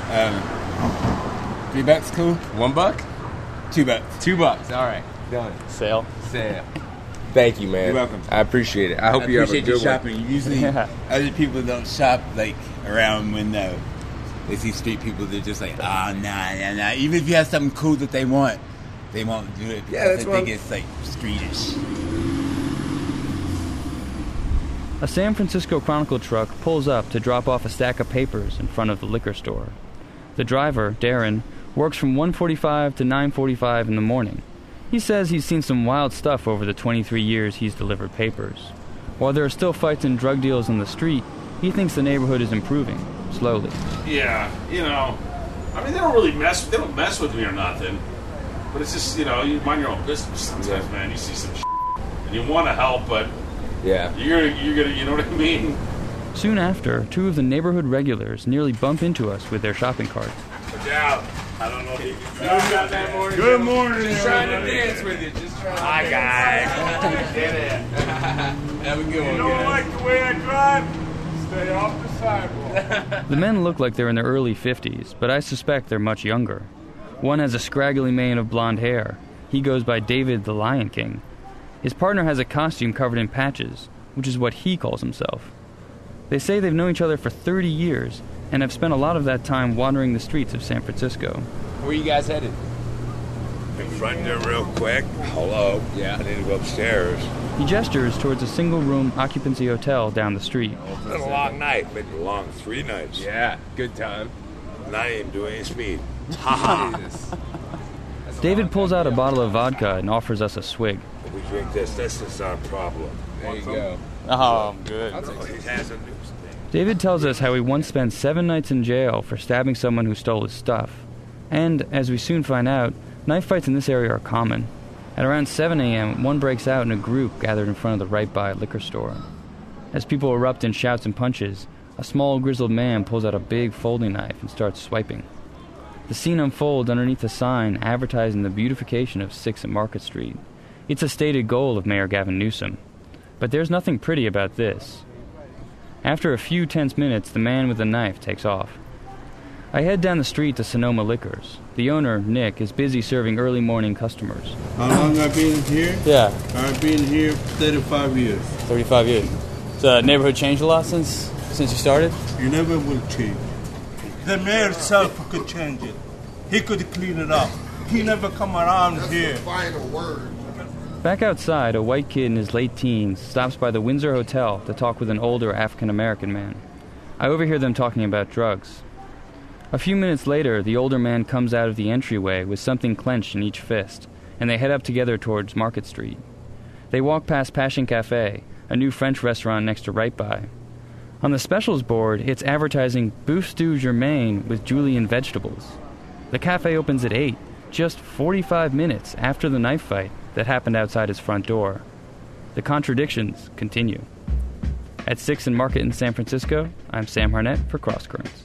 $3 cool? $1? $2. $2. All right. Done. Sale. Thank you, man. You're welcome. I appreciate it. I hope you have a good shopping. one. Usually, other people don't shop like around when they see street people. They're just like, nah. Even if you have something cool that they want, they won't do it because they think it's like streetish. A San Francisco Chronicle truck pulls up to drop off a stack of papers in front of the liquor store. The driver, Darren, works from 1:45 to 9:45 in the morning. He says he's seen some wild stuff over the 23 years he's delivered papers. While there are still fights and drug deals on the street, he thinks the neighborhood is improving, slowly. Yeah, they don't mess with me or nothing. But it's just, you mind your own business sometimes, man. You see some shit, and you want to help, but you're gonna, you know what I mean? Soon after, two of the neighborhood regulars nearly bump into us with their shopping cart. Watch out. I don't know if you can drive that morning. Good morning. Just trying to dance with you. Hi, guys. Get it. Have a good one. You don't like the way I drive? Stay off the sidewalk. The men look like they're in their early 50s, but I suspect they're much younger. One has a scraggly mane of blonde hair. He goes by David the Lion King. His partner has a costume covered in patches, which is what he calls himself. They say they've known each other for 30 years and have spent a lot of that time wandering the streets of San Francisco. Where you guys headed? In front there real quick. Hello. Yeah. I need to go upstairs. He gestures towards a single-room occupancy hotel down the street. It's been a long night. Been a long 3 nights. Yeah, good time. Not even doing any speed. Ha David pulls out a bottle of vodka and offers us a swig. If we drink this is our problem. There you go. Oh, good. David tells us how he once spent 7 nights in jail for stabbing someone who stole his stuff. And, as we soon find out, knife fights in this area are common. At around 7 a.m., one breaks out in a group gathered in front of the Right By liquor store. As people erupt in shouts and punches, a small, grizzled man pulls out a big folding knife and starts swiping. The scene unfolds underneath a sign advertising the beautification of 6th and Market Street. It's a stated goal of Mayor Gavin Newsom. But there's nothing pretty about this. After a few tense minutes, the man with the knife takes off. I head down the street to Sonoma Liquors. The owner, Nick, is busy serving early morning customers. How long have I been here? Yeah. I've been here 35 years. 35 years. The neighborhood changed a lot since you started? You never will change. The mayor himself could change it. He could clean it up. He never come around here. That's the final word. Back outside, a white kid in his late teens stops by the Windsor Hotel to talk with an older African-American man. I overhear them talking about drugs. A few minutes later, the older man comes out of the entryway with something clenched in each fist, and they head up together towards Market Street. They walk past Passion Cafe, a new French restaurant next to Right By. On the specials board, it's advertising Bouffe Stew Germain with julienne vegetables. The cafe opens at 8, just 45 minutes after the knife fight that happened outside his front door. The contradictions continue. At 6th and Market in San Francisco, I'm Sam Harnett for Cross Currents.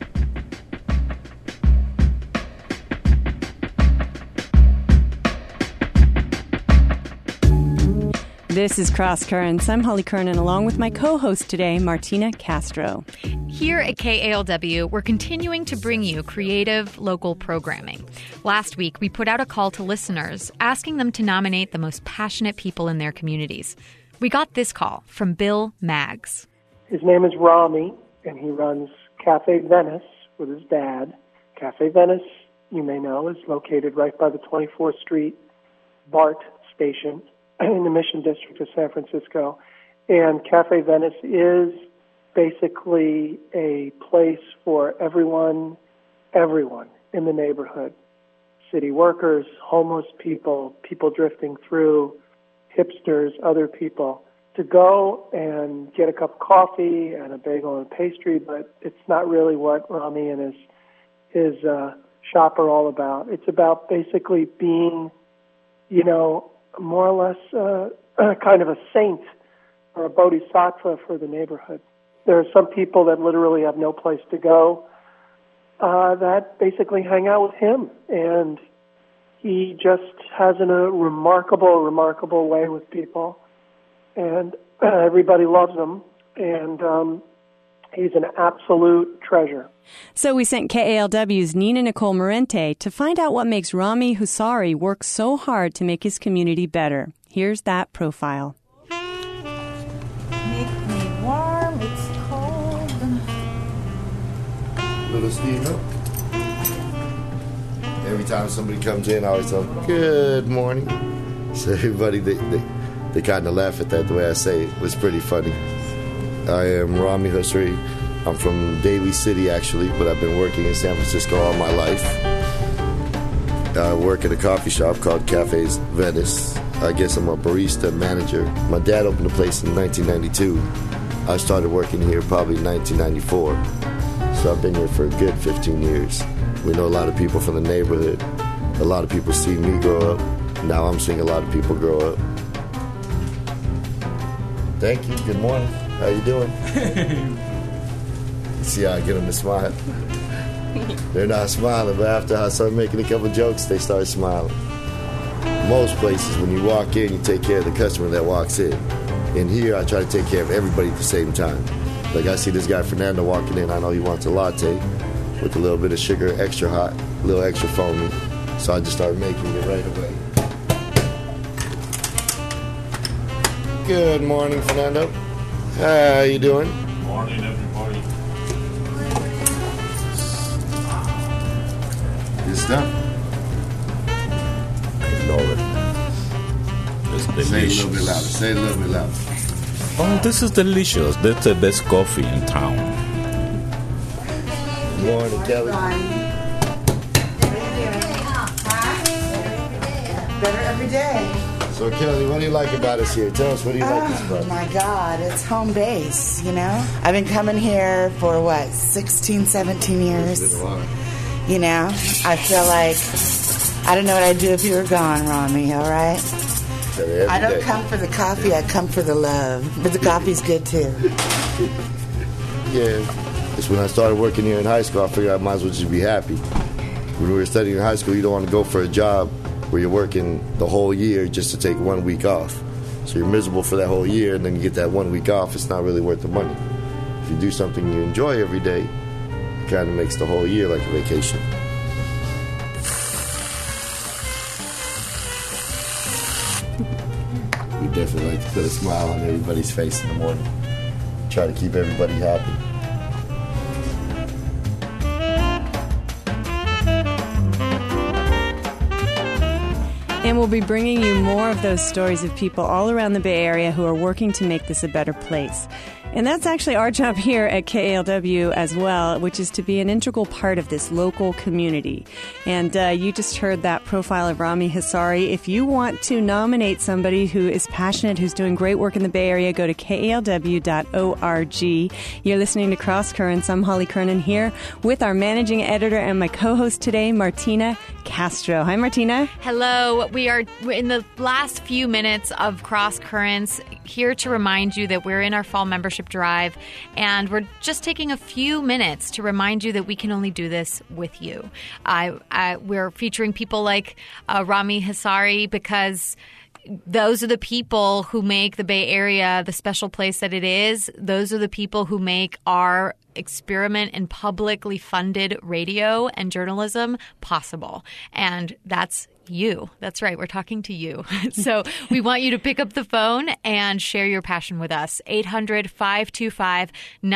This is Cross Currents. I'm Holly Kernan, along with my co-host today, Martina Castro. Here at KALW, we're continuing to bring you creative local programming. Last week, we put out a call to listeners asking them to nominate the most passionate people in their communities. We got this call from Bill Maggs. His name is Rami, and he runs Cafe Venice with his dad. Cafe Venice, you may know, is located right by the 24th Street BART station in the Mission District of San Francisco. And Cafe Venice is basically a place for everyone in the neighborhood. City workers, homeless people, people drifting through, hipsters, other people, to go and get a cup of coffee and a bagel and a pastry, but it's not really what Rami and his shop are all about. It's about basically being, more or less kind of a saint or a bodhisattva for the neighborhood. There are some people that literally have no place to go that basically hang out with him, and he just has a remarkable way with people, and everybody loves him, and he's an absolute treasure. So we sent KALW's Nina Nicole Morente to find out what makes Rami Husari work so hard to make his community better. Here's that profile. Make me warm, it's cold. Little Steve, no? Every time somebody comes in, I always tell them, good morning. So everybody, they kind of laugh at that, the way I say it. It was pretty funny. I am Rami Husari, I'm from Daly City, actually, but I've been working in San Francisco all my life. I work at a coffee shop called Cafes Venice. I guess I'm a barista manager. My dad opened the place in 1992. I started working here probably in 1994. So I've been here for a good 15 years. We know a lot of people from the neighborhood. A lot of people see me grow up. Now I'm seeing a lot of people grow up. Thank you. Good morning. How you doing? See how I get them to smile? They're not smiling, but after I start making a couple jokes, they start smiling. Most places, when you walk in, you take care of the customer that walks in. In here, I try to take care of everybody at the same time. Like I see this guy Fernando walking in, I know he wants a latte with a little bit of sugar, extra hot, a little extra foamy. So I just start making it right away. Good morning, Fernando. How you doing? Morning, everybody. Good stuff. I love it. It's delicious. Say it a little bit louder. Say it a little bit louder. Oh, this is delicious. That's the best coffee in town. Good morning, Kelly. Better every day. So, Kelly, what do you like about us here? Tell us, what do you like this about? Oh, my God. It's home base, you know? I've been coming here for, 16, 17 years. It's been a while. You know? I feel like I don't know what I'd do if you were gone, Rami, all right? I don't come for the coffee, I come for the love. But the coffee's good, too. Yeah. It's when I started working here in high school, I figured I might as well just be happy. When we were studying in high school, you don't want to go for a job where you're working the whole year just to take 1 week off. So you're miserable for that whole year, and then you get that 1 week off. It's not really worth the money. If you do something you enjoy every day, it kind of makes the whole year like a vacation. We definitely like to put a smile on everybody's face in the morning. Try to keep everybody happy. And we'll be bringing you more of those stories of people all around the Bay Area who are working to make this a better place. And that's actually our job here at KALW as well, which is to be an integral part of this local community. And you just heard that profile of Rami Hasari. If you want to nominate somebody who is passionate, who's doing great work in the Bay Area, go to KALW.org. You're listening to Cross Currents. I'm Holly Kernan here with our managing editor and my co-host today, Martina Castro. Hi, Martina. Hello. We're in the last few minutes of Cross Currents, here to remind you that we're in our fall membership drive, and we're just taking a few minutes to remind you that we can only do this with you. We're featuring people like Rami Hasari because those are the people who make the Bay Area the special place that it is. Those are the people who make our experiment in publicly funded radio and journalism possible. And that's you. That's right. We're talking to you. So we want you to pick up the phone and share your passion with us. 800-525-9917.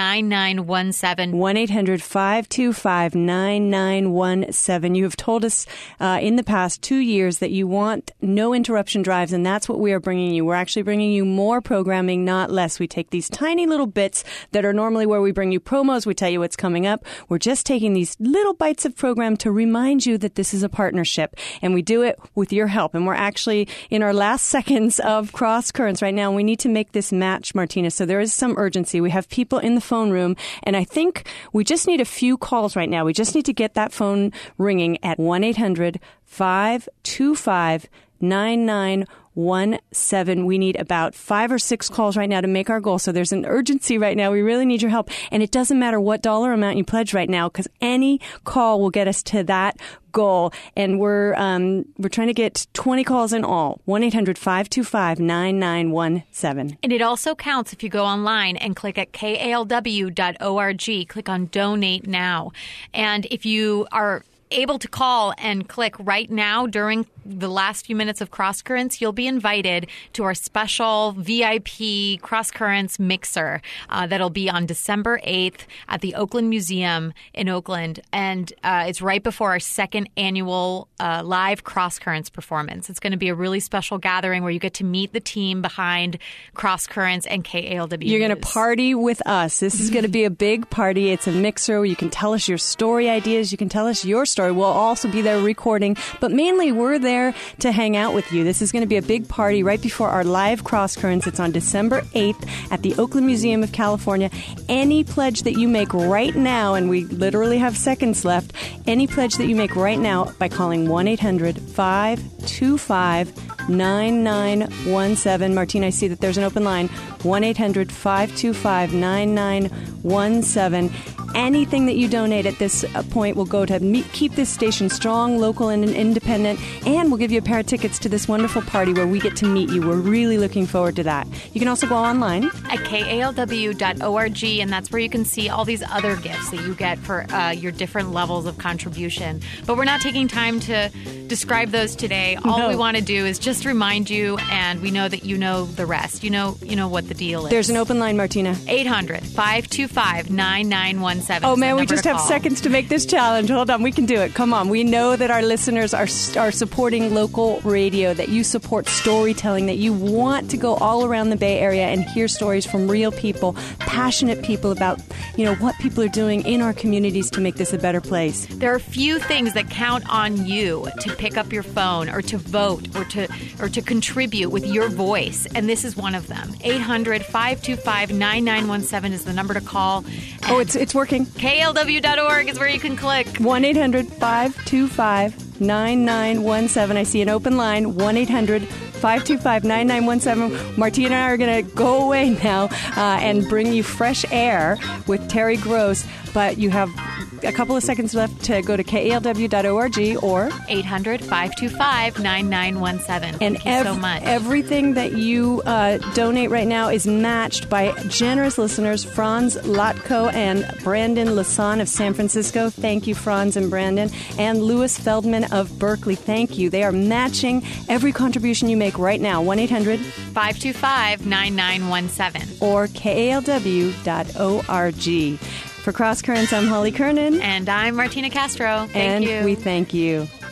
1-800-525-9917. You have told us in the past 2 years that you want no interruption drives, and that's what we are bringing you. We're actually bringing you more programming, not less. We take these tiny little bits that are normally where we bring you promos, we tell you what's coming up. We're just taking these little bites of program to remind you that this is a partnership, and we do it with your help. And we're actually in our last seconds of Cross Currents right now. We need to make this match, Martina. So there is some urgency. We have people in the phone room, and I think we just need a few calls right now. We just need to get that phone ringing at 1-800-525-9917. We need about 5 or 6 calls right now to make our goal. So there's an urgency right now. We really need your help. And it doesn't matter what dollar amount you pledge right now, because any call will get us to that goal. And we're trying to get 20 calls in all. 1-800-525-9917. And it also counts if you go online and click at KALW.org. Click on Donate Now. And if you are able to call and click right now during the last few minutes of Cross Currents, you'll be invited to our special VIP Cross Currents mixer that'll be on December 8th at the Oakland Museum in Oakland. And it's right before our second annual live Cross Currents performance. It's going to be a really special gathering where you get to meet the team behind Cross Currents and KALW. You're going to party with us. This is going to be a big party. It's a mixer where you can tell us your story ideas. You can tell us your story. We'll also be there recording, but mainly we're there to hang out with you. This is going to be a big party right before our live Cross Currents. It's on December 8th at the Oakland Museum of California. Any pledge that you make right now, and we literally have seconds left, any pledge that you make right now by calling 1-800-525-9917. Martina, I see that there's an open line. 1-800-525-9917. Anything that you donate at this point will go to keep this station strong, local, and independent, and we'll give you a pair of tickets to this wonderful party where we get to meet you. We're really looking forward to that. You can also go online at KALW.org, and that's where you can see all these other gifts that you get for your different levels of contribution. But we're not taking time to describe those today. All we want to do is just remind you, and we know that you know the rest. You know what the deal is. There's an open line, Martina. 800-525-9917. Oh, man, we just have seconds to make this challenge. Hold on, we can do it. Come on. We know that our listeners are supporting local radio, that you support storytelling, that you want to go all around the Bay Area and hear stories from real people, passionate people about, what people are doing in our communities to make this a better place. There are few things that count on you to pick up your phone or to vote or to contribute with your voice, and this is one of them. 800-525-9917 is the number to call. Oh, it's working. KLW.org is where you can click. 1-800-525-9917. I see an open line. 1-800-525-9917. Martina and I are going to go away now and bring you fresh air with Terry Gross. But you have a couple of seconds left to go to KALW.org or 800-525-9917. And Thank you so much. Everything that you donate right now is matched by generous listeners, Franz Lotko and Brandon Lasan of San Francisco. Thank you, Franz and Brandon. And Louis Feldman of Berkeley. Thank you. They are matching every contribution you make right now. 1-800-525-9917. Or KALW.org. For Cross Currents, I'm Holly Kernan. And I'm Martina Castro. Thank you. And we thank you.